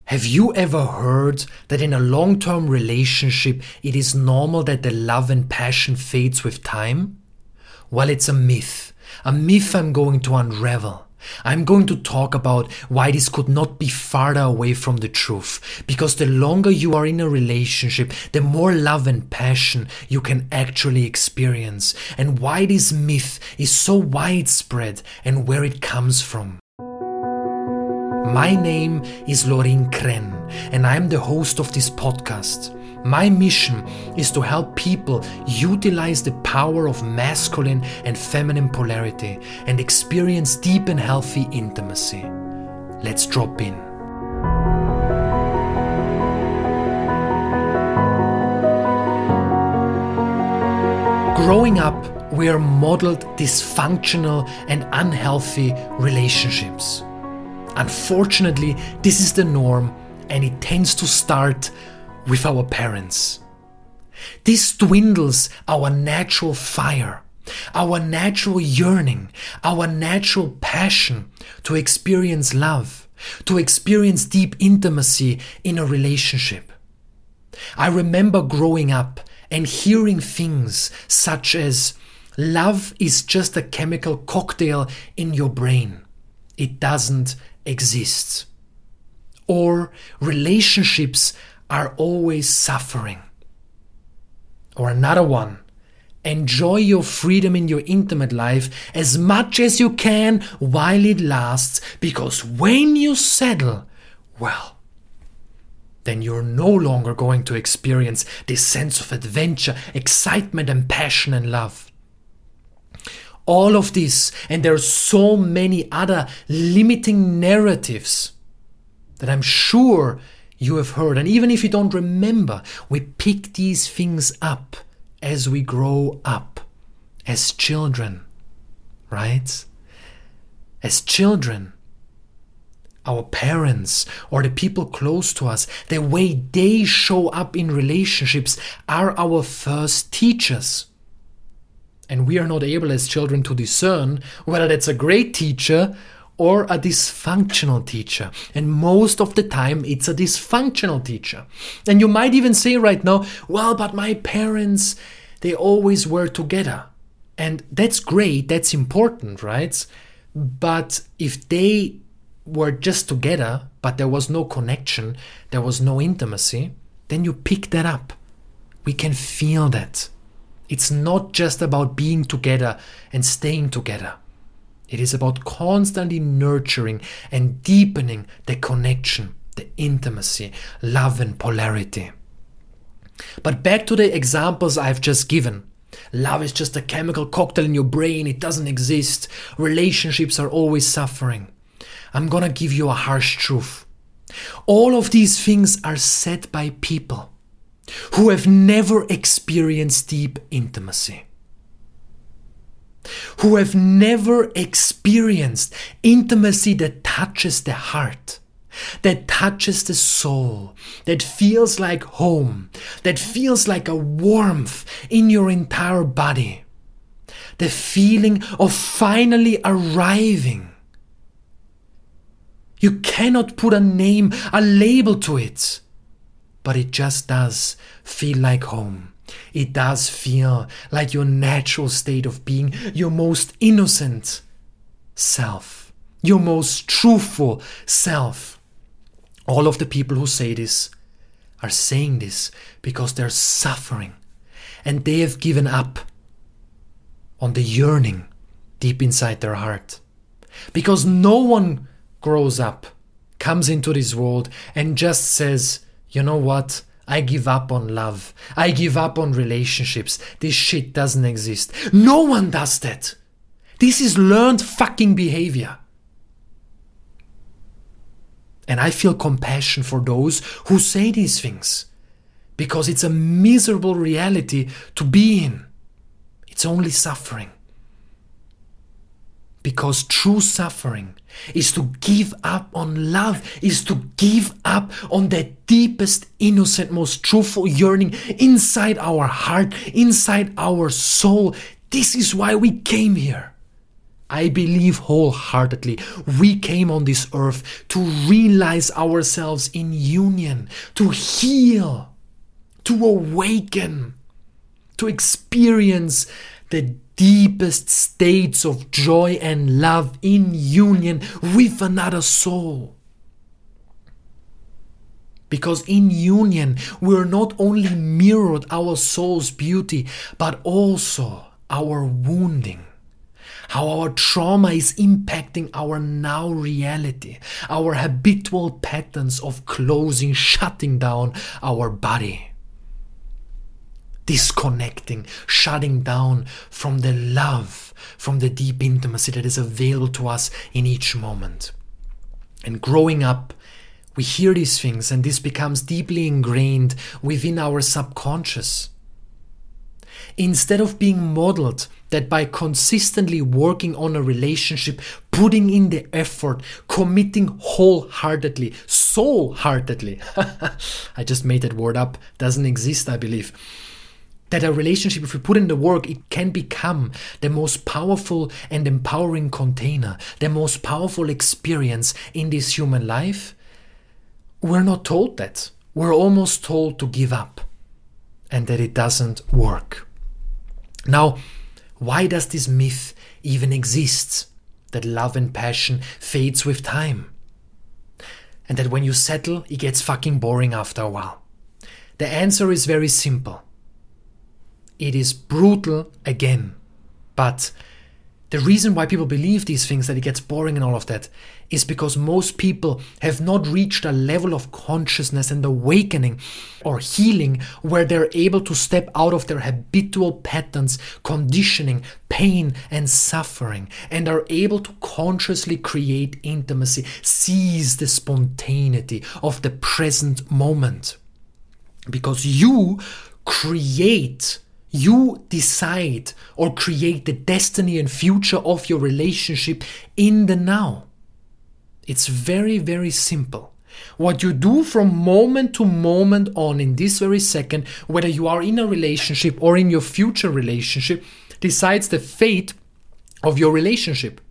Have you ever heard that in a long-term relationship it is normal that the love and passion fades with time? Well, it's a myth I'm going to unravel. I'm going to talk about why this could not be farther away from the truth, because the longer you are in a relationship, the more love and passion you can actually experience, and why this myth is so widespread and where it comes from. My name is Lorin Kren, and I'm the host of this podcast. My mission is to help people utilize the power of masculine and feminine polarity and experience deep and healthy intimacy. Let's drop in. Growing up, we are modeled dysfunctional and unhealthy relationships. Unfortunately, this is the norm, and it tends to start with our parents. This dwindles our natural fire, our natural yearning, our natural passion to experience love, to experience deep intimacy in a relationship. I remember growing up and hearing things such as, love is just a chemical cocktail in your brain. It doesn't exist. Or relationships are always suffering. Or another one, enjoy your freedom in your intimate life as much as you can while it lasts, because when you settle, well, then you're no longer going to experience this sense of adventure, excitement and passion and love. All of this, and there are so many other limiting narratives that I'm sure you have heard, and even if you don't remember, we pick these things up as we grow up, as children, right? As children, our parents or the people close to us, the way they show up in relationships are our first teachers. And we are not able as children to discern whether that's a great teacher or a dysfunctional teacher. And most of the time, it's a dysfunctional teacher. And you might even say right now, well, but my parents, they always were together. And that's great, that's important, right? But if they were just together, but there was no connection, there was no intimacy, then you pick that up. We can feel that. It's not just about being together and staying together. It is about constantly nurturing and deepening the connection, the intimacy, love and polarity. But back to the examples I've just given. Love is just a chemical cocktail in your brain. It doesn't exist. Relationships are always suffering. I'm gonna give you a harsh truth. All of these things are said by people who have never experienced deep intimacy, who have never experienced intimacy that touches the heart, that touches the soul, that feels like home, that feels like a warmth in your entire body, the feeling of finally arriving. You cannot put a name, a label to it, but it just does feel like home. It does feel like your natural state of being, your most innocent self, your most truthful self. All of the people who say this are saying this because they're suffering and they have given up on the yearning deep inside their heart. Because no one grows up, comes into this world and just says, you know what? I give up on love. I give up on relationships. This shit doesn't exist. No one does that. This is learned fucking behavior. And I feel compassion for those who say these things, because it's a miserable reality to be in. It's only suffering. Because true suffering is to give up on love, is to give up on that deepest, innocent, most truthful yearning inside our heart, inside our soul. This is why we came here. I believe wholeheartedly we came on this earth to realize ourselves in union, to heal, to awaken, to experience the deepest states of joy and love in union with another soul. Because in union, we're not only mirrored our soul's beauty, but also our wounding. How our trauma is impacting our now reality, our habitual patterns of closing, shutting down our body. Disconnecting, shutting down from the love, from the deep intimacy that is available to us in each moment. And growing up, we hear these things and this becomes deeply ingrained within our subconscious. Instead of being modeled that by consistently working on a relationship, putting in the effort, committing wholeheartedly, soul-heartedly, I just made that word up, doesn't exist, I believe, that a relationship, if we put in the work, it can become the most powerful and empowering container, the most powerful experience in this human life. We're not told that. We're almost told to give up and that it doesn't work. Now, why does this myth even exist? That love and passion fades with time. And that when you settle, it gets fucking boring after a while. The answer is very simple. It is brutal again. But the reason why people believe these things, that it gets boring and all of that, is because most people have not reached a level of consciousness and awakening or healing where they're able to step out of their habitual patterns, conditioning, pain and suffering, and are able to consciously create intimacy, seize the spontaneity of the present moment. Because you decide or create the destiny and future of your relationship in the now. It's very, very simple. What you do from moment to moment on in this very second, whether you are in a relationship or in your future relationship, decides the fate of your relationship.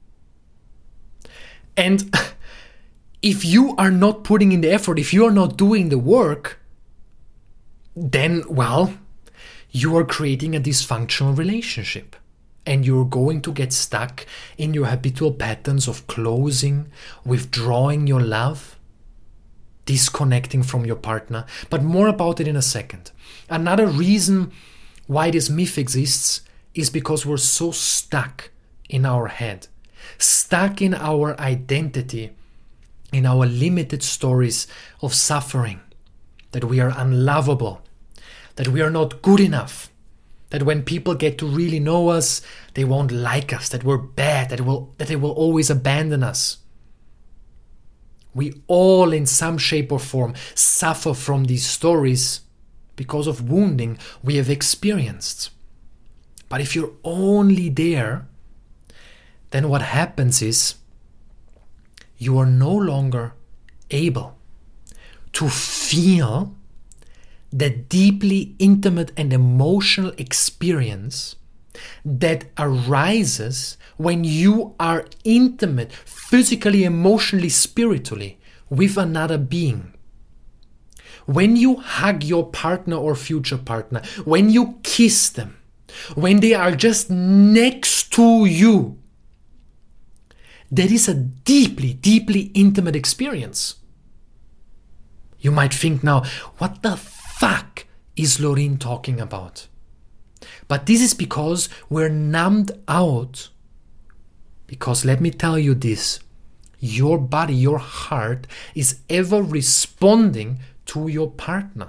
And if you are not putting in the effort, if you are not doing the work, then, well, you are creating a dysfunctional relationship. And you're going to get stuck in your habitual patterns of closing, withdrawing your love, disconnecting from your partner. But more about it in a second. Another reason why this myth exists is because we're so stuck in our head, stuck in our identity, in our limited stories of suffering, that we are unlovable, that we are not good enough, that when people get to really know us, they won't like us, that we're bad, that they will always abandon us. We all, in some shape or form, suffer from these stories because of wounding we have experienced. But if you're only there, then what happens is you are no longer able to feel the deeply intimate and emotional experience that arises when you are intimate, physically, emotionally, spiritually, with another being. When you hug your partner or future partner, when you kiss them, when they are just next to you, that is a deeply, deeply intimate experience. You might think now, what the fuck is Lorin talking about? But this is because we're numbed out. Because let me tell you this, your body, your heart is ever responding to your partner.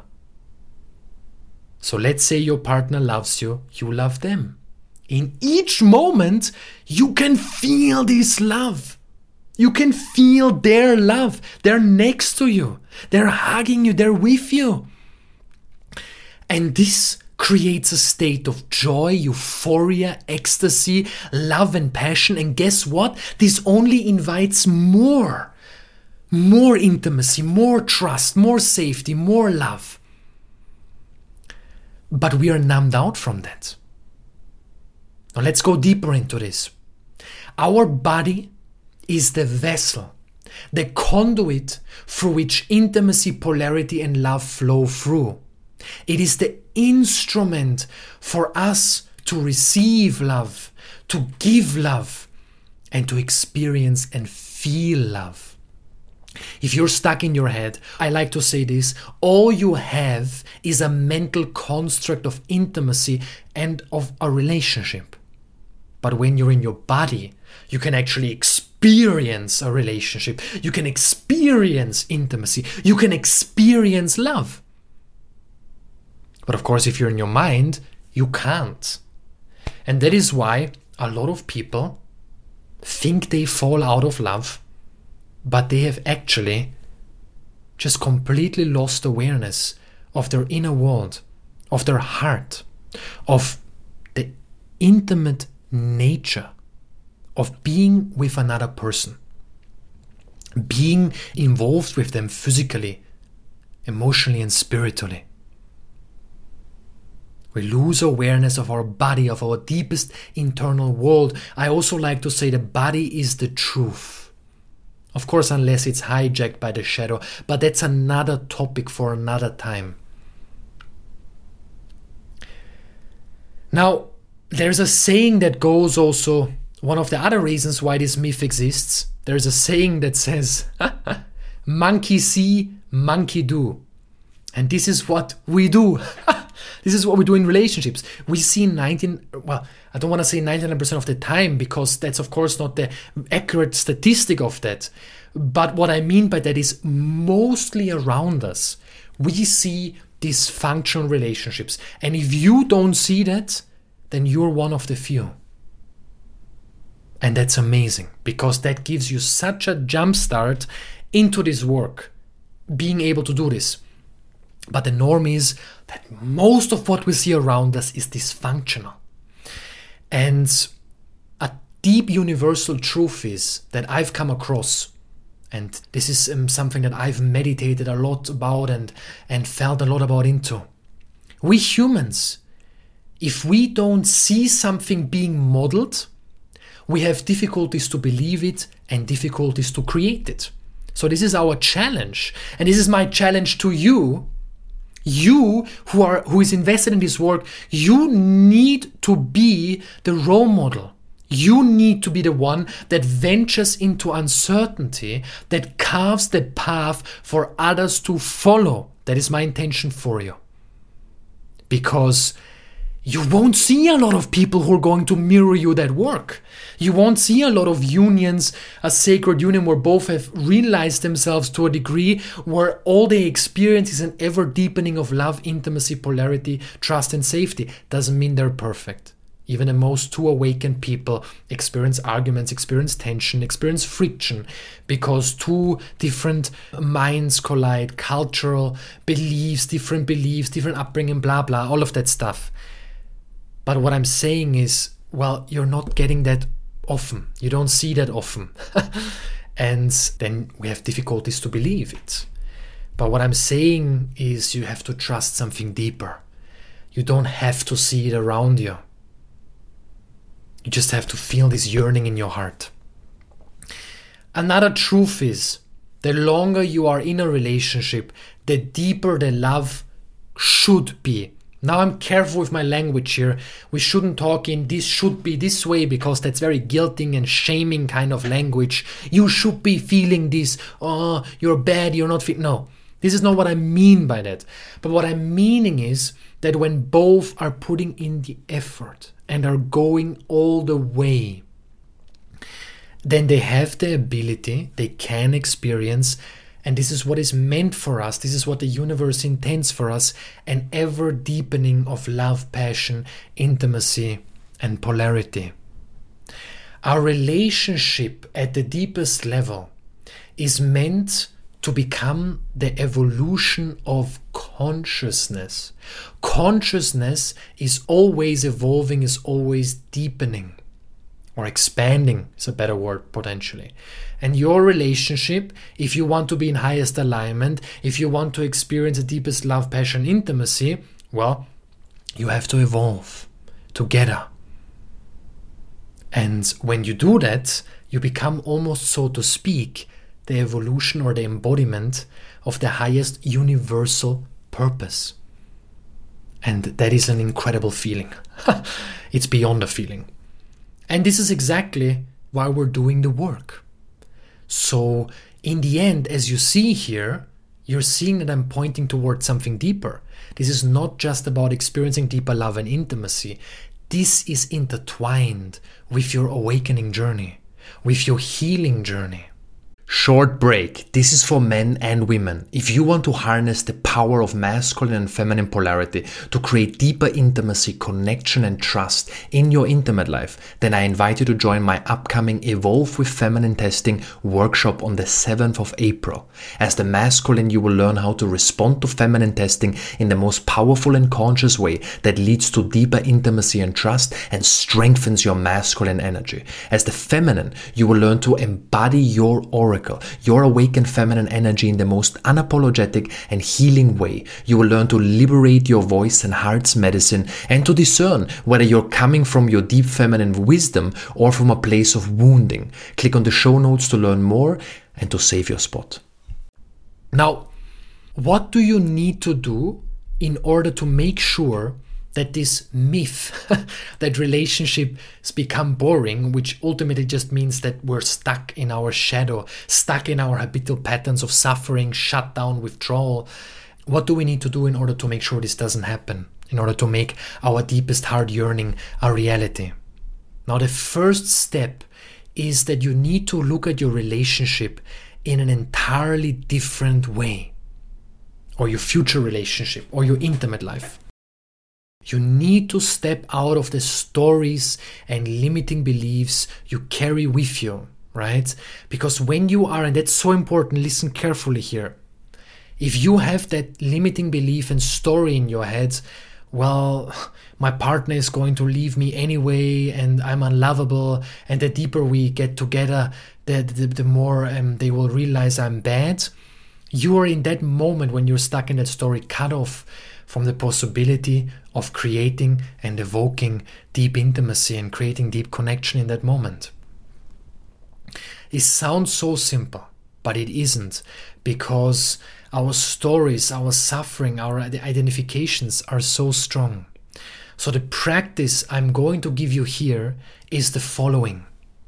So let's say your partner loves you, you love them. In each moment, you can feel this love. You can feel their love. They're next to you. They're hugging you. They're with you. And this creates a state of joy, euphoria, ecstasy, love and passion. And guess what? This only invites more intimacy, more trust, more safety, more love. But we are numbed out from that. Now let's go deeper into this. Our body is the vessel, the conduit through which intimacy, polarity, and love flow through. It is the instrument for us to receive love, to give love, and to experience and feel love. If you're stuck in your head, I like to say this: all you have is a mental construct of intimacy and of a relationship. But when you're in your body, you can actually experience a relationship. You can experience intimacy. You can experience love. But of course, if you're in your mind, you can't. And that is why a lot of people think they fall out of love, but they have actually just completely lost awareness of their inner world, of their heart, of the intimate nature of being with another person, being involved with them physically, emotionally, and spiritually. We lose awareness of our body, of our deepest internal world. I also like to say the body is the truth. Of course, unless it's hijacked by the shadow, but that's another topic for another time. Now, there's a saying that goes also, one of the other reasons why this myth exists. There's a saying that says, monkey see, monkey do. And this is what we do. This is what we do in relationships. We see I don't want to say 99% of the time, because that's of course not the accurate statistic of that. But what I mean by that is mostly around us, we see dysfunctional relationships. And if you don't see that, then you're one of the few. And that's amazing, because that gives you such a jump start into this work, being able to do this. But the norm is that most of what we see around us is dysfunctional. And a deep universal truth is that I've come across, and this is something that I've meditated a lot about and felt a lot about into. We humans, if we don't see something being modeled, we have difficulties to believe it and difficulties to create it. So this is our challenge. And this is my challenge to you. You who is invested in this work, you need to be the role model. You need to be the one that ventures into uncertainty, that carves the path for others to follow. That is my intention for you. Because you won't see a lot of people who are going to mirror you that work. You won't see a lot of unions, a sacred union where both have realized themselves to a degree where all they experience is an ever deepening of love, intimacy, polarity, trust, and safety. Doesn't mean they're perfect. Even the most two awakened people experience arguments, experience tension, experience friction, because two different minds collide, cultural beliefs, different upbringing, blah, blah, all of that stuff. But what I'm saying is, well, you're not getting that often. You don't see that often. And then we have difficulties to believe it. But what I'm saying is you have to trust something deeper. You don't have to see it around you. You just have to feel this yearning in your heart. Another truth is, the longer you are in a relationship, the deeper the love should be. Now I'm careful with my language here. We shouldn't talk in this should be this way, because that's very guilting and shaming kind of language. You should be feeling this. Oh, you're bad, you're not fit. No, this is not what I mean by that. But what I'm meaning is that when both are putting in the effort and are going all the way, then they have the ability, they can experience, and this is what is meant for us, this is what the universe intends for us, an ever deepening of love, passion, intimacy, and polarity. Our relationship at the deepest level is meant to become the evolution of consciousness. Consciousness is always evolving, is always deepening. Or expanding is a better word potentially. And your relationship, if you want to be in highest alignment, if you want to experience the deepest love, passion, intimacy, well, you have to evolve together. And when you do that, you become almost, so to speak, the evolution or the embodiment of the highest universal purpose. And that is an incredible feeling. It's beyond a feeling. And this is exactly why we're doing the work. So in the end, as you see here, you're seeing that I'm pointing towards something deeper. This is not just about experiencing deeper love and intimacy. This is intertwined with your awakening journey, with your healing journey. Short break. This is for men and women. If you want to harness the power of masculine and feminine polarity to create deeper intimacy, connection, and trust in your intimate life, then I invite you to join my upcoming Evolve with Feminine Testing workshop on the 7th of April. As the masculine, you will learn how to respond to feminine testing in the most powerful and conscious way that leads to deeper intimacy and trust and strengthens your masculine energy. As the feminine, you will learn to embody your oracle, your awakened feminine energy in the most unapologetic and healing way. You will learn to liberate your voice and heart's medicine and to discern whether you're coming from your deep feminine wisdom or from a place of wounding. Click on the show notes to learn more and to save your spot. Now, what do you need to do in order to make sure that this myth that relationships become boring, which ultimately just means that we're stuck in our shadow, stuck in our habitual patterns of suffering, shutdown, withdrawal, what do we need to do in order to make sure this doesn't happen, in order to make our deepest heart yearning a reality? Now, the first step is that you need to look at your relationship in an entirely different way, or your future relationship, or your intimate life. You need to step out of the stories and limiting beliefs you carry with you, right? Because when you are, and that's so important, listen carefully here. If you have that limiting belief and story in your head, well, my partner is going to leave me anyway and I'm unlovable, and the deeper we get together, the more they will realize I'm bad. You are in that moment, when you're stuck in that story, cut off from the possibility of creating and evoking deep intimacy and creating deep connection in that moment. It sounds so simple, but it isn't, because our stories, our suffering, our identifications are so strong. So the practice I'm going to give you here is the following.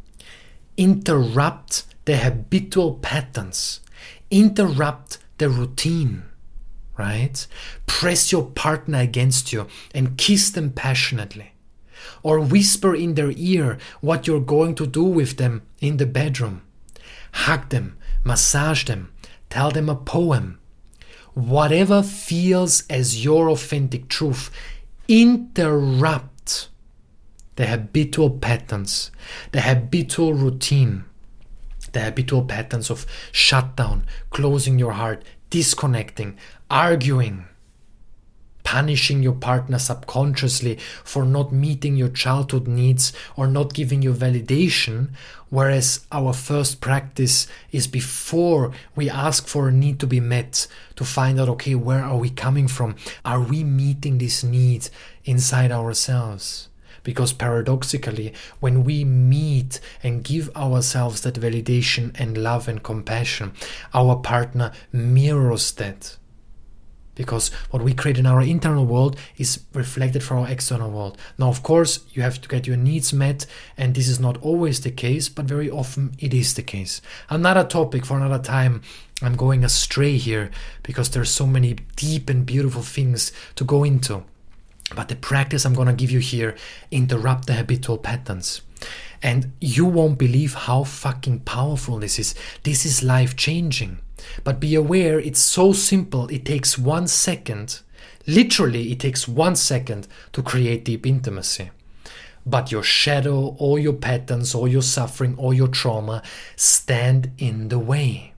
Interrupt the habitual patterns. Interrupt the routine. Right? Press your partner against you and kiss them passionately. Or whisper in their ear what you're going to do with them in the bedroom. Hug them, massage them, tell them a poem. Whatever feels as your authentic truth, interrupt the habitual patterns, the habitual routine, the habitual patterns of shutdown, closing your heart, disconnecting, arguing, punishing your partner subconsciously for not meeting your childhood needs or not giving you validation, whereas our first practice is before we ask for a need to be met, to find out, okay, where are we coming from? Are we meeting this need inside ourselves? Because paradoxically, when we meet and give ourselves that validation and love and compassion, our partner mirrors that. Because what we create in our internal world is reflected from our external world. Now, of course, you have to get your needs met, and this is not always the case, but very often it is the case. Another topic for another time. I'm going astray here because there's so many deep and beautiful things to go into. But the practice I'm going to give you here, interrupt the habitual patterns. And you won't believe how fucking powerful this is. This is life-changing. But be aware, it's so simple. It takes 1 second. Literally, it takes 1 second to create deep intimacy. But your shadow, all your patterns, all your suffering, all your trauma stand in the way.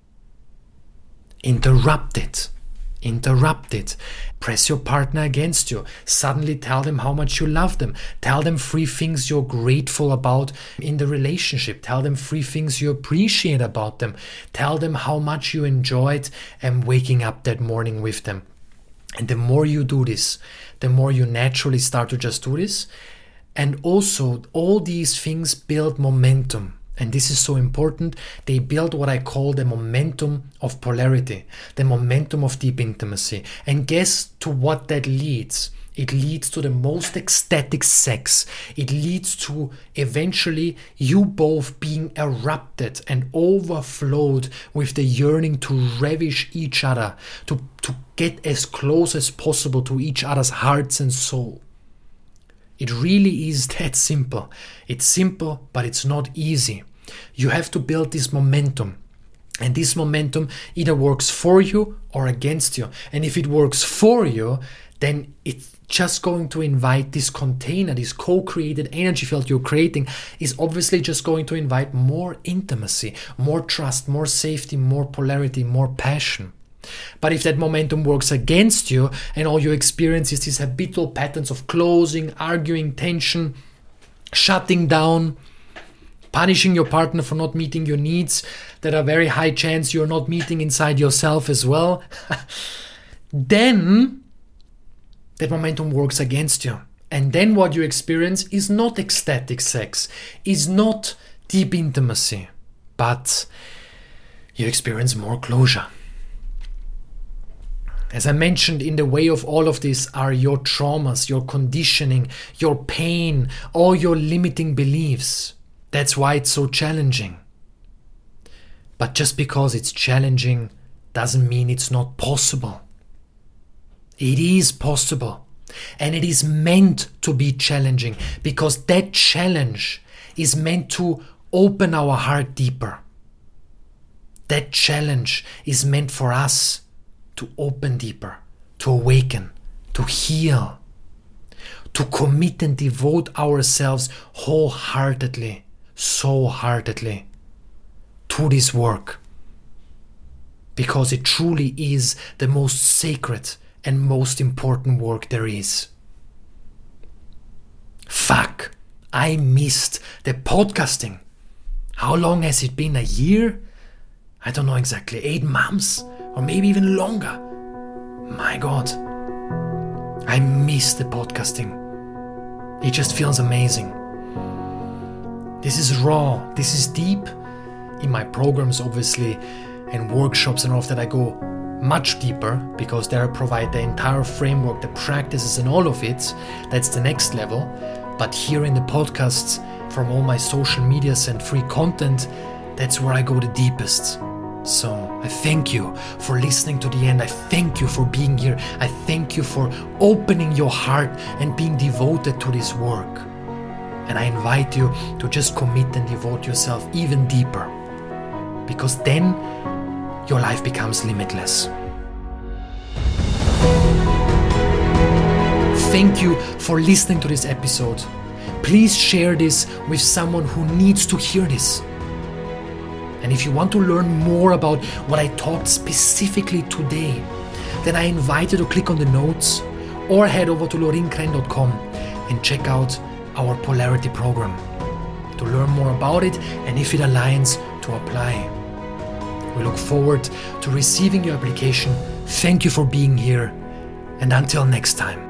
Interrupt it. Interrupt it. Press your partner against you. Suddenly tell them how much you love them. Tell them 3 things you're grateful about in the relationship. Tell them 3 things you appreciate about them. Tell them how much you enjoyed waking up that morning with them. And the more you do this, the more you naturally start to just do this. And also, all these things build momentum. And this is so important. They build what I call the momentum of polarity, the momentum of deep intimacy. And guess to what that leads? It leads to the most ecstatic sex. It leads to eventually you both being erupted and overflowed with the yearning to ravish each other, to get as close as possible to each other's hearts and soul. It really is that simple. It's simple, but it's not easy. You have to build this momentum. And this momentum either works for you or against you. And if it works for you, then it's just going to invite this container, this co-created energy field you're creating is obviously just going to invite more intimacy, more trust, more safety, more polarity, more passion. But if that momentum works against you and all you experience is these habitual patterns of closing, arguing, tension, shutting down, punishing your partner for not meeting your needs that are very high chance you're not meeting inside yourself as well, then that momentum works against you. And then what you experience is not ecstatic sex, is not deep intimacy, but you experience more closure. As I mentioned, in the way of all of this are your traumas, your conditioning, your pain, all your limiting beliefs. That's why it's so challenging. But just because it's challenging doesn't mean it's not possible. It is possible. And it is meant to be challenging because that challenge is meant to open our heart deeper. That challenge is meant for us to open deeper, to awaken, to heal, to commit and devote ourselves wholeheartedly, soul-heartedly to this work. Because it truly is the most sacred and most important work there is. Fuck, I missed the podcasting. How long has it been? A year? I don't know exactly. 8 months? Or maybe even longer. My God. I missed the podcasting. It just feels amazing. This is raw. This is deep. In my programs, obviously, and workshops and all of that, I go much deeper because there I provide the entire framework, the practices and all of it. That's the next level. But here in the podcasts, from all my social medias and free content, that's where I go the deepest. So I thank you for listening to the end. I thank you for being here. I thank you for opening your heart and being devoted to this work. And I invite you to just commit and devote yourself even deeper, because then your life becomes limitless. Thank you for listening to this episode. Please share this with someone who needs to hear this. And if you want to learn more about what I talked specifically today, then I invite you to click on the notes or head over to lorinkrein.com and check out our Polarity program to learn more about it and if it aligns, to apply. We look forward to receiving your application. Thank you for being here, and until next time.